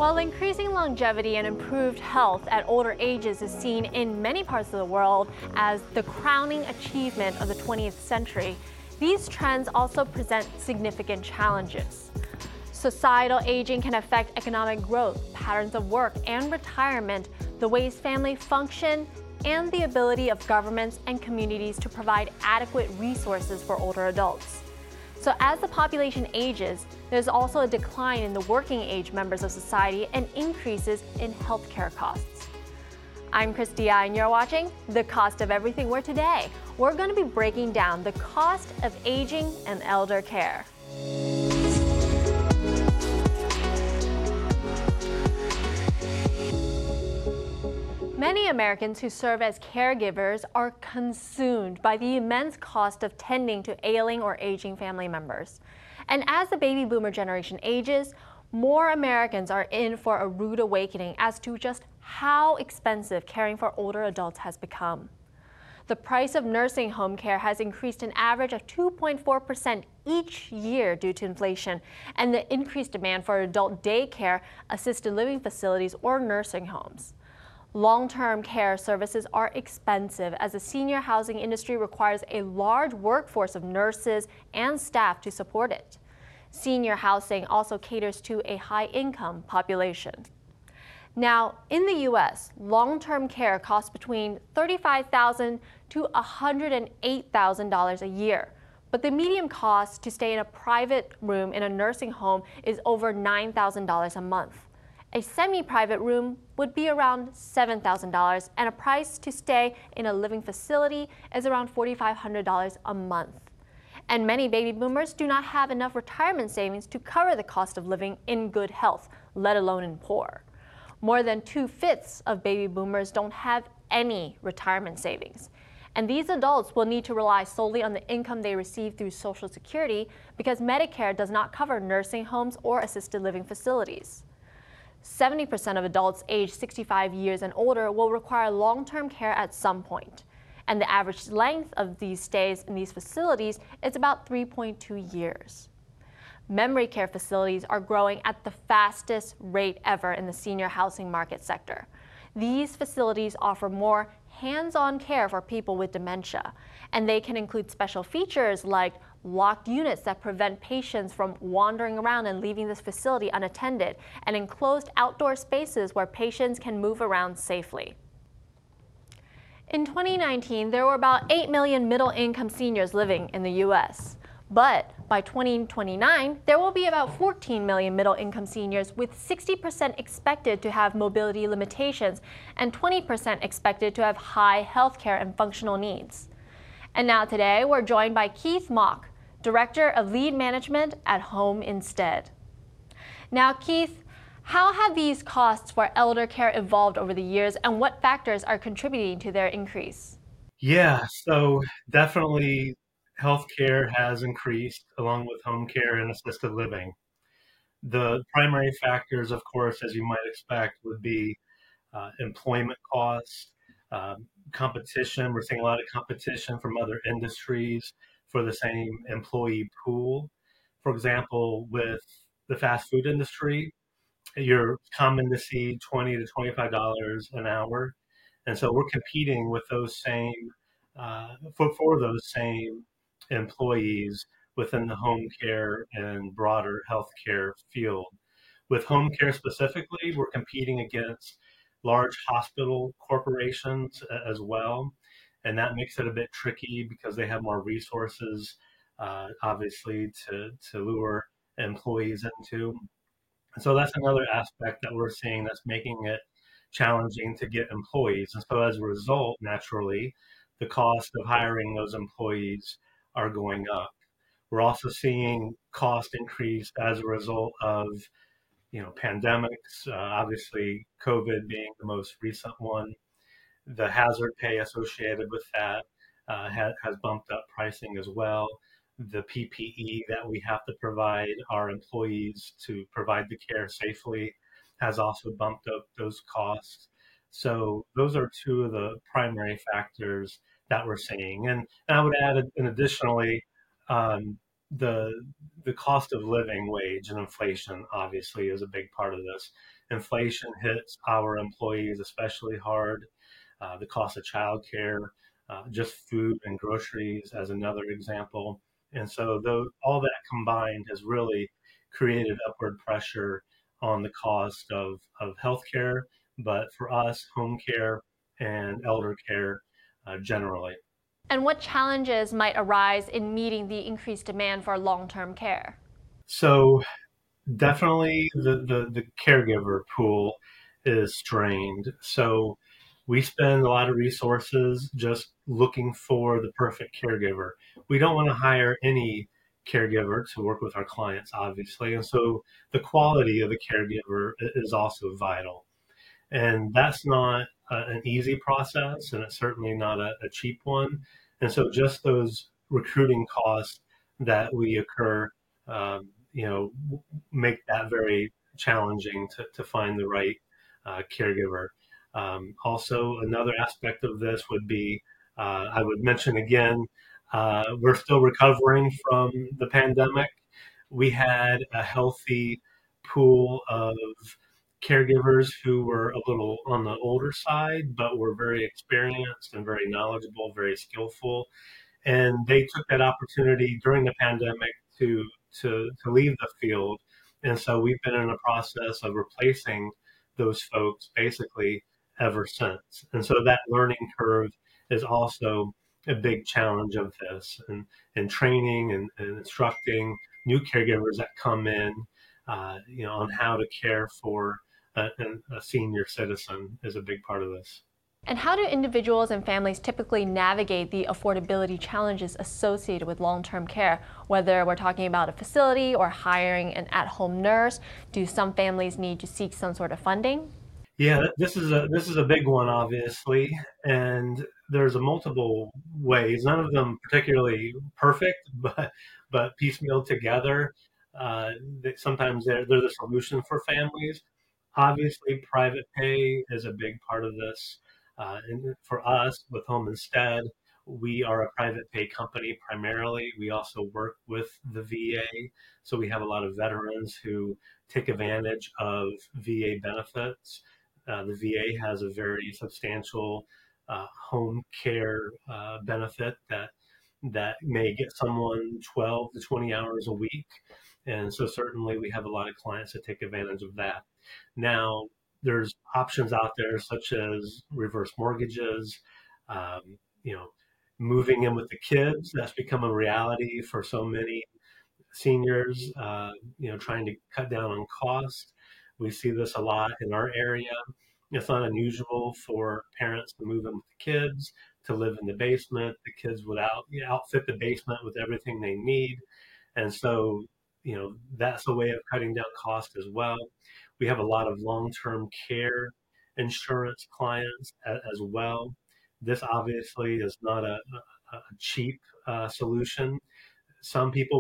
While increasing longevity and improved health at older ages is seen in many parts of the world as the crowning achievement of the 20th century, these trends also present significant challenges. Societal aging can affect economic growth, patterns of work and retirement, the ways families function, and the ability of governments and communities to provide adequate resources for older adults. So as the population ages, there's also a decline in the working age members of society and increases in healthcare costs. I'm Christy I, and you're watching The Cost of Everything, where today we're going to be breaking down the cost of aging and elder care. Many Americans who serve as caregivers are consumed by the immense cost of tending to ailing or aging family members. And as the baby boomer generation ages, more Americans are in for a rude awakening as to just how expensive caring for older adults has become. The price of nursing home care has increased an average of 2.4% each year due to inflation and the increased demand for adult daycare, assisted living facilities, or nursing homes. Long-term care services are expensive as the senior housing industry requires a large workforce of nurses and staff to support it. Senior housing also caters to a high-income population. Now, in the U.S., long-term care costs between $35,000 to $108,000 a year, but the median cost to stay in a private room in a nursing home is over $9,000 a month. A semi-private room would be around $7,000, and a price to stay in a living facility is around $4,500 a month. And many baby boomers do not have enough retirement savings to cover the cost of living in good health, let alone in poor. More than 2/5 of baby boomers don't have any retirement savings. And these adults will need to rely solely on the income they receive through Social Security because Medicare does not cover nursing homes or assisted living facilities. 70% of adults aged 65 years and older will require long-term care at some point, and the average length of these stays in these facilities is about 3.2 years. Memory care facilities are growing at the fastest rate ever in the senior housing market sector. These facilities offer more hands-on care for people with dementia, and they can include special features like locked units that prevent patients from wandering around and leaving this facility unattended, and enclosed outdoor spaces where patients can move around safely. In 2019, there were about 8 million middle-income seniors living in the U.S. But by 2029, there will be about 14 million middle-income seniors, with 60% expected to have mobility limitations and 20% expected to have high healthcare and functional needs. And now today, we're joined by Keith Mock, Director of Lead Management at Home Instead. Now, Keith, how have these costs for elder care evolved over the years, and what factors are contributing to their increase? Yeah, so definitely healthcare has increased along with home care and assisted living. The primary factors, of course, as you might expect, would be employment costs, competition. We're seeing a lot of competition from other industries for the same employee pool. For example, with the fast food industry, you're common to see $20 to $25 an hour. And so we're competing with those same, for those same employees within the home care and broader healthcare field. With home care specifically, we're competing against large hospital corporations as well. And that makes it a bit tricky because they have more resources, obviously, to lure employees into. And so that's another aspect that we're seeing that's making it challenging to get employees. And so as a result, naturally, the cost of hiring those employees are going up. We're also seeing cost increase as a result of pandemics, obviously COVID being the most recent one. The hazard pay associated with that has bumped up pricing as well. The PPE that we have to provide our employees to provide the care safely has also bumped up those costs. So those are two of the primary factors that we're seeing. And I would add, and additionally, um, the cost of living, wage, and inflation obviously is a big part of this. inflation hits our employees especially hard. The cost of childcare, just food and groceries as another example. And so all that combined has really created upward pressure on the cost of healthcare, but for us, home care and elder care generally. And what challenges might arise in meeting the increased demand for long-term care? So definitely the caregiver pool is strained. So we spend a lot of resources just looking for the perfect caregiver. We don't want to hire any caregiver to work with our clients, obviously. And so the quality of the caregiver is also vital. And that's not an easy process, and it's certainly not a cheap one. And so just those recruiting costs that we occur, make that very challenging to find the right caregiver. Also, another aspect of this would be, I would mention again, we're still recovering from the pandemic. We had a healthy pool of caregivers who were a little on the older side, but were very experienced and very knowledgeable, very skillful. And they took that opportunity during the pandemic to leave the field. And so we've been in a process of replacing those folks basically ever since. And so that learning curve is also a big challenge of this, and training and instructing new caregivers that come in, on how to care for a senior citizen is a big part of this. And how do individuals and families typically navigate the affordability challenges associated with long-term care? Whether we're talking about a facility or hiring an at-home nurse, do some families need to seek some sort of funding? Yeah, this is a big one, obviously, and there's a multiple ways. None of them particularly perfect, but piecemeal together, sometimes they're the solution for families. Obviously, private pay is a big part of this. And for us, with Home Instead, we are a private pay company primarily. We also work with the VA, so we have a lot of veterans who take advantage of VA benefits. The VA has a very substantial home care benefit that may get someone 12 to 20 hours a week. And so certainly we have a lot of clients that take advantage of that. Now, there's options out there such as reverse mortgages, um, you know, moving in with the kids. That's become a reality for so many seniors, trying to cut down on cost. We see this a lot in our area. It's not unusual for parents to move in with the kids, to live in the basement. The kids would outfit the basement with everything they need. And so, that's a way of cutting down cost as well. We have a lot of long-term care insurance clients as well. This obviously is not a cheap solution. Some people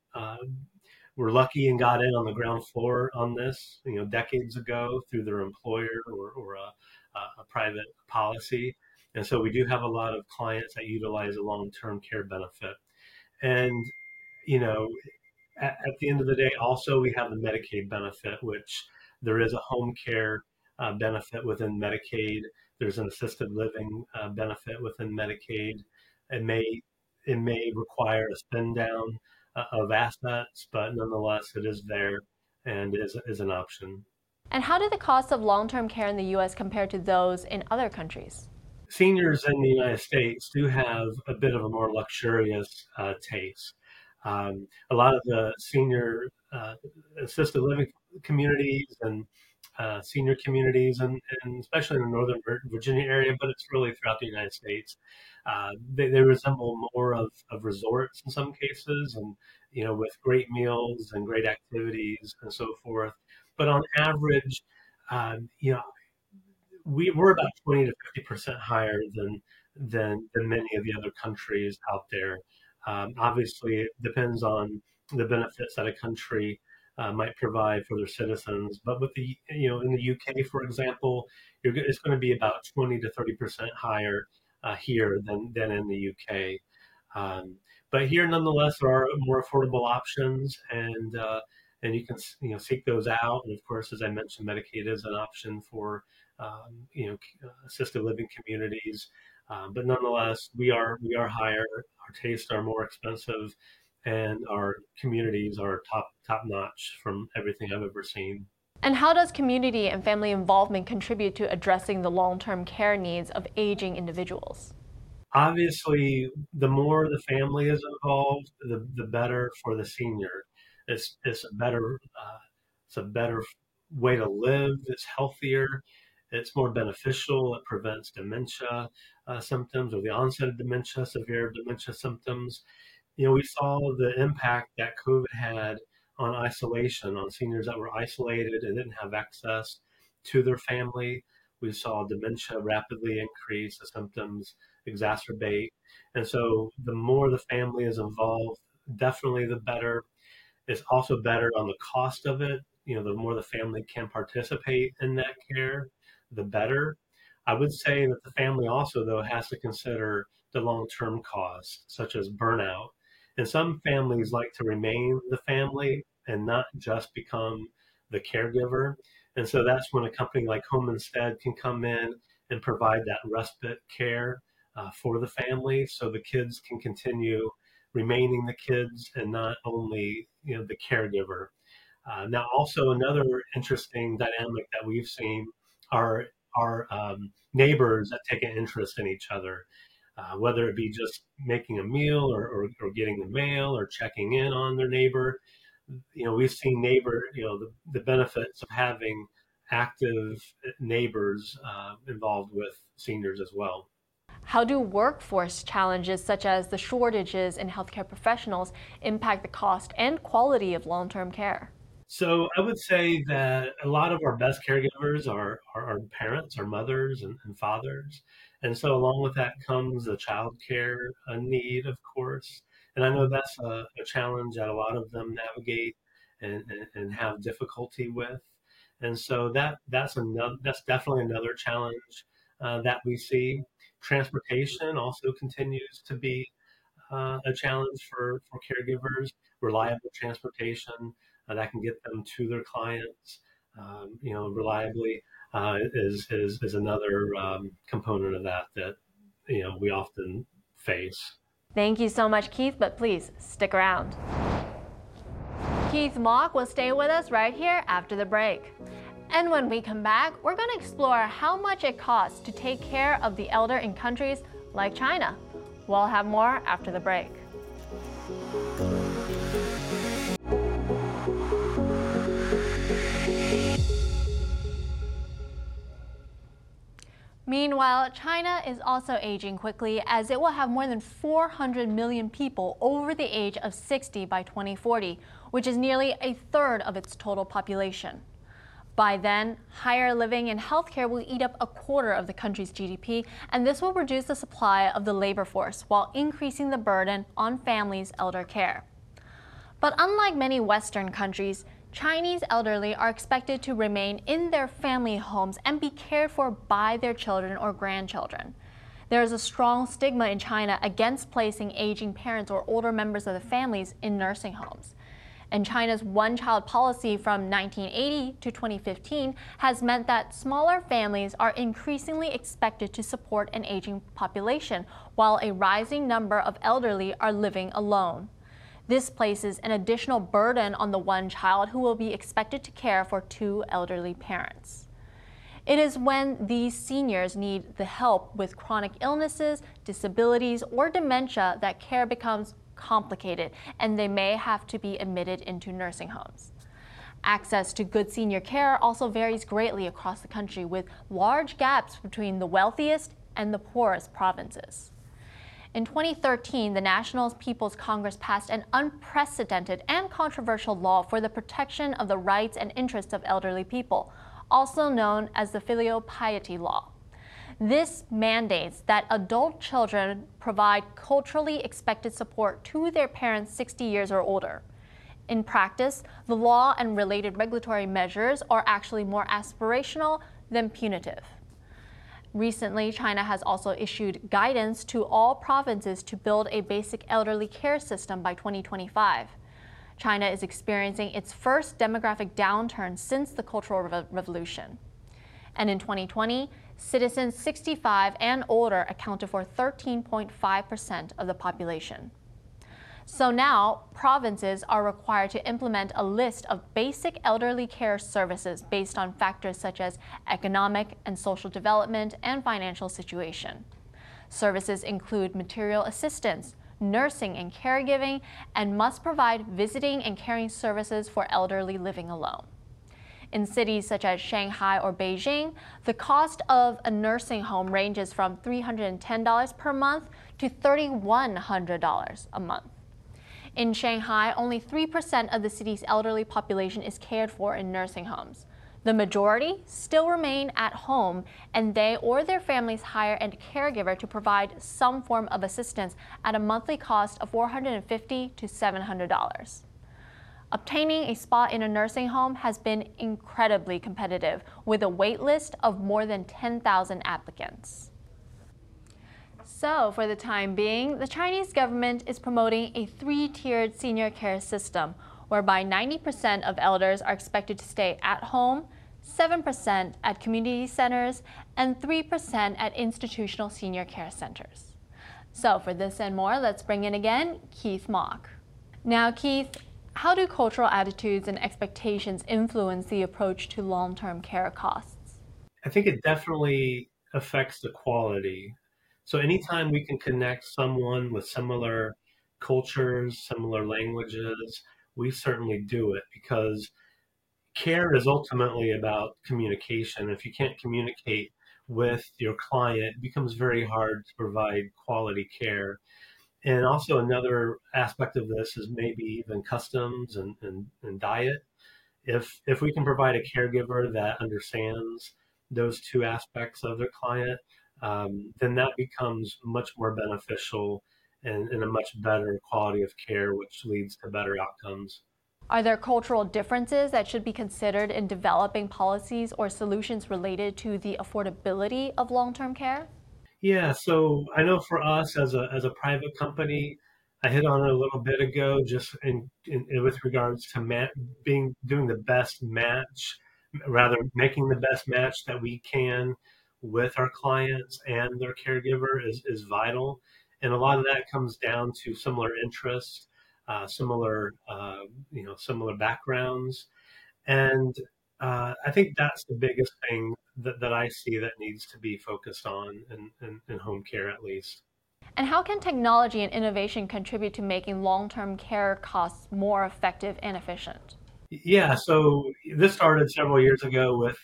were lucky and got in on the ground floor on this, decades ago through their employer or a private policy. And so we do have a lot of clients that utilize a long-term care benefit. And, you know, at the end of the day, also we have the Medicaid benefit, which there is a home care benefit within Medicaid. There's an assisted living benefit within Medicaid. It may it may require a spend down of assets, but nonetheless, it is there and is an option. And how do the costs of long-term care in the U.S. compare to those in other countries? Seniors in the United States do have a bit of a more luxurious taste. A lot of the senior assisted living communities and senior communities, and especially in the Northern Virginia area, but it's really throughout the United States. They resemble more of resorts in some cases, and with great meals and great activities and so forth. But on average, um, you know, we're about 20 to 50% higher than many of the other countries out there. Obviously, it depends on the benefits that a country might provide for their citizens. But with in the UK, for example, it's going to be about 20 to 30% higher here than in the UK. But here, nonetheless, there are more affordable options, and you can seek those out. And of course, as I mentioned, Medicaid is an option for assisted living communities. But nonetheless, we are higher. Our tastes are more expensive, and our communities are top notch from everything I've ever seen. And how does community and family involvement contribute to addressing the long-term care needs of aging individuals? Obviously, the more the family is involved, the better for the senior. It's a better way to live. It's healthier. It's more beneficial. It prevents dementia symptoms, or the onset of dementia, severe dementia symptoms. We saw the impact that COVID had on isolation, on seniors that were isolated and didn't have access to their family. We saw dementia rapidly increase, the symptoms exacerbate. And so the more the family is involved, definitely the better. It's also better on the cost of it. The more the family can participate in that care, the better. I would say that the family also, though, has to consider the long-term costs, such as burnout. And some families like to remain the family and not just become the caregiver. And so that's when a company like Home Instead can come in and provide that respite care for the family, so the kids can continue remaining the kids and not only the caregiver. Now, also another interesting dynamic that we've seen are neighbors that take an interest in each other, whether it be just making a meal, or getting the mail, or checking in on their neighbor. We've seen the benefits of having active neighbors involved with seniors as well. How do workforce challenges such as the shortages in healthcare professionals impact the cost and quality of long-term care? So I would say that a lot of our best caregivers are parents, our mothers and fathers. And so along with that comes the child care need, of course. And I know that's a challenge that a lot of them navigate and have difficulty with. And so that's definitely another challenge that we see. Transportation also continues to be a challenge for caregivers. Reliable transportation that can get them to their clients, reliably, is another component of that we often face. Thank you so much, Keith, but please stick around. Keith Mock will stay with us right here after the break. And when we come back, we're going to explore how much it costs to take care of the elder in countries like China. We'll have more after the break. Meanwhile, China is also aging quickly, as it will have more than 400 million people over the age of 60 by 2040, which is nearly a third of its total population. By then, higher living and healthcare will eat up a quarter of the country's GDP, and this will reduce the supply of the labor force while increasing the burden on families' elder care. But unlike many Western countries, Chinese elderly are expected to remain in their family homes and be cared for by their children or grandchildren. There is a strong stigma in China against placing aging parents or older members of the families in nursing homes. And China's one-child policy from 1980 to 2015 has meant that smaller families are increasingly expected to support an aging population, while a rising number of elderly are living alone. This places an additional burden on the one child who will be expected to care for two elderly parents. It is when these seniors need the help with chronic illnesses, disabilities, or dementia that care becomes complicated, and they may have to be admitted into nursing homes. Access to good senior care also varies greatly across the country, with large gaps between the wealthiest and the poorest provinces. In 2013, the National People's Congress passed an unprecedented and controversial law for the protection of the rights and interests of elderly people, also known as the Filial Piety Law. This mandates that adult children provide culturally expected support to their parents 60 years or older. In practice, the law and related regulatory measures are actually more aspirational than punitive. Recently, China has also issued guidance to all provinces to build a basic elderly care system by 2025. China is experiencing its first demographic downturn since the Cultural Revolution. And in 2020, citizens 65 and older accounted for 13.5% of the population. So now, provinces are required to implement a list of basic elderly care services based on factors such as economic and social development and financial situation. Services include material assistance, nursing and caregiving, and must provide visiting and caring services for elderly living alone. In cities such as Shanghai or Beijing, the cost of a nursing home ranges from $310 per month to $3,100 a month. In Shanghai, only 3% of the city's elderly population is cared for in nursing homes. The majority still remain at home, and they or their families hire a caregiver to provide some form of assistance at a monthly cost of $450 to $700. Obtaining a spot in a nursing home has been incredibly competitive, with a wait list of more than 10,000 applicants. So, for the time being, the Chinese government is promoting a three-tiered senior care system, whereby 90% of elders are expected to stay at home, 7% at community centers, and 3% at institutional senior care centers. So, for this and more, let's bring in again Keith Mock. Now, Keith, how do cultural attitudes and expectations influence the approach to long-term care costs? I think it definitely affects the quality. So anytime we can connect someone with similar cultures, similar languages, we certainly do it, because care is ultimately about communication. If you can't communicate with your client, it becomes very hard to provide quality care. And also another aspect of this is maybe even customs and diet. If we can provide a caregiver that understands those two aspects of their client, then that becomes much more beneficial and a much better quality of care, which leads to better outcomes. Are there cultural differences that should be considered in developing policies or solutions related to the affordability of long-term care? Yeah, so I know for us as a private company, I hit on it a little bit ago, just with regards to doing the best match, rather making the best match that we can with our clients and their caregiver is vital, and a lot of that comes down to similar interests, similar backgrounds, and I think that's the biggest thing that I see that needs to be focused on in home care, at least. And how can technology and innovation contribute to making long-term care costs more effective and efficient? Yeah, so this started several years ago with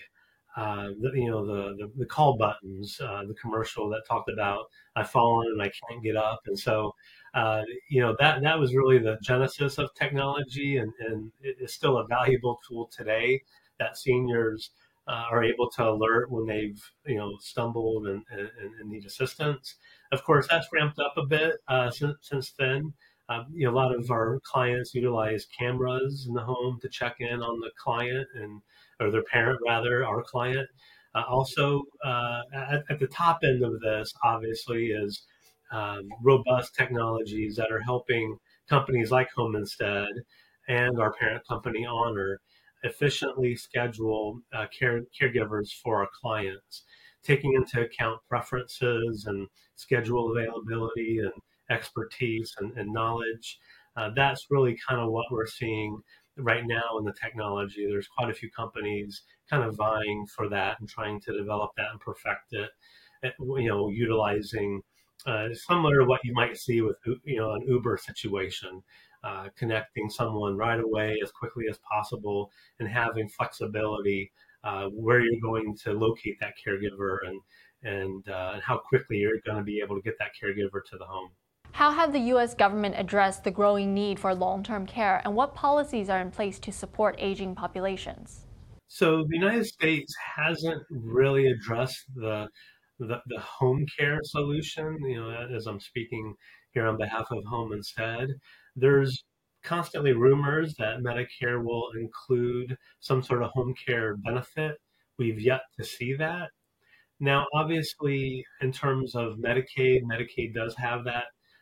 the call buttons, the commercial that talked about I've fallen and I can't get up, and so that was really the genesis of technology, and it is still a valuable tool today that seniors are able to alert when they've stumbled and need assistance. Of course, that's ramped up a bit since then. A lot of our clients utilize cameras in the home to check in on the client or their parent, rather, our client. Also, at the top end of this, obviously, is robust technologies that are helping companies like Home Instead and our parent company Honor efficiently schedule caregivers for our clients, taking into account preferences and schedule availability and expertise and knowledge. That's really kind of what we're seeing right now in the technology. There's quite a few companies kind of vying for that and trying to develop that and perfect it, utilizing similar to what you might see with an Uber situation, connecting someone right away as quickly as possible and having flexibility where you're going to locate that caregiver and how quickly you're going to be able to get that caregiver to the home. How have the U.S. government addressed the growing need for long-term care, and what policies are in place to support aging populations? So the United States hasn't really addressed the home care solution. As I'm speaking here on behalf of Home Instead, there's constantly rumors that Medicare will include some sort of home care benefit. We've yet to see that. Now, obviously, in terms of Medicaid does have that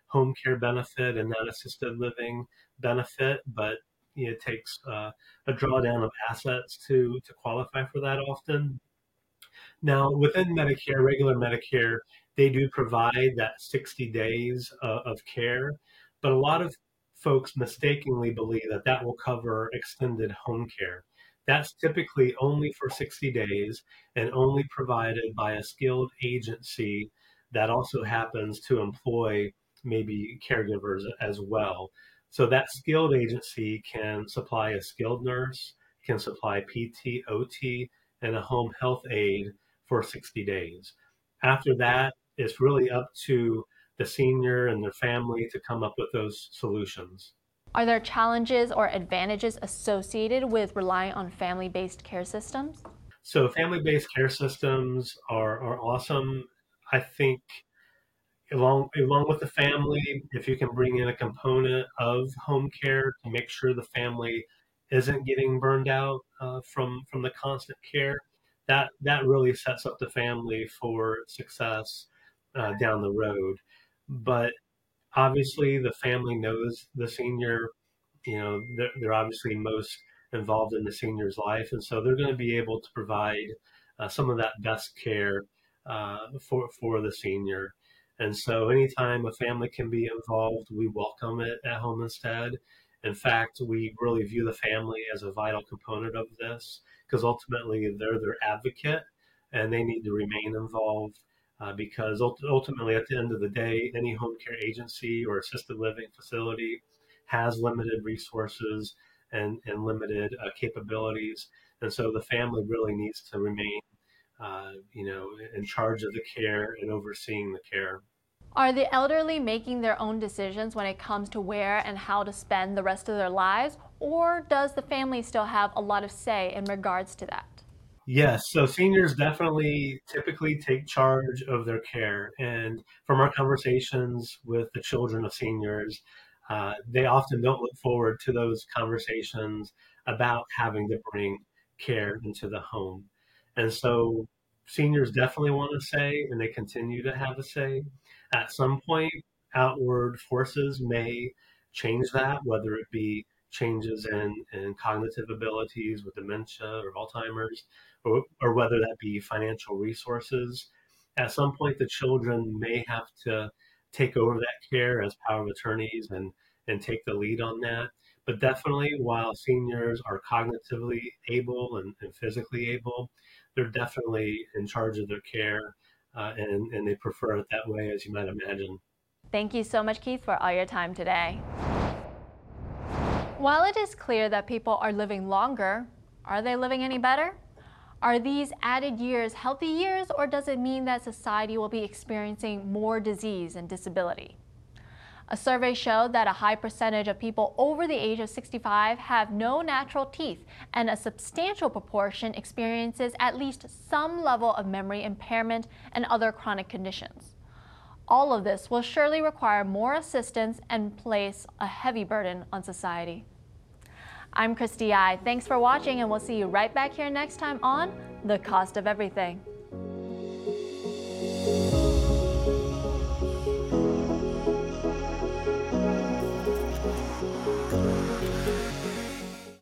home care benefit and that assisted living benefit, but it takes a drawdown of assets to qualify for that often. Now, within Medicare, regular Medicare, they do provide that 60 days of care, but a lot of folks mistakenly believe that that will cover extended home care. That's typically only for 60 days and only provided by a skilled agency that also happens to employ maybe caregivers as well. So that skilled agency can supply a skilled nurse, can supply PT, OT, and a home health aide for 60 days. After that, it's really up to the senior and their family to come up with those solutions. Are there challenges or advantages associated with relying on family-based care systems? So, family based care systems are awesome. I think along with the family, if you can bring in a component of home care to make sure the family isn't getting burned out from the constant care, that really sets up the family for success down the road. But obviously, the family knows the senior. They're obviously most involved in the senior's life, and so they're going to be able to provide some of that best care for the senior. And so, anytime a family can be involved, we welcome it at Home Instead. In fact, we really view the family as a vital component of this because ultimately they're their advocate and they need to remain involved because ultimately, at the end of the day, any home care agency or assisted living facility has limited resources and limited capabilities. And so the family really needs to remain, in charge of the care and overseeing the care. Are the elderly making their own decisions when it comes to where and how to spend the rest of their lives, or does the family still have a lot of say in regards to that? Yes, so seniors definitely typically take charge of their care. And from our conversations with the children of seniors, they often don't look forward to those conversations about having to bring care into the home. And so seniors definitely want to say, and they continue to have a say. At some point, outward forces may change that, whether it be changes in cognitive abilities with dementia or Alzheimer's, or whether that be financial resources. At some point, the children may have to take over that care as power of attorneys and take the lead on that. But definitely, while seniors are cognitively able and physically able, they're definitely in charge of their care, and they prefer it that way, as you might imagine. Thank you so much, Keith, for all your time today. While it is clear that people are living longer, are they living any better? Are these added years healthy years, or does it mean that society will be experiencing more disease and disability? A survey showed that a high percentage of people over the age of 65 have no natural teeth, and a substantial proportion experiences at least some level of memory impairment and other chronic conditions. All of this will surely require more assistance and place a heavy burden on society. I'm Christy I. Thanks for watching, and we'll see you right back here next time on The Cost of Everything.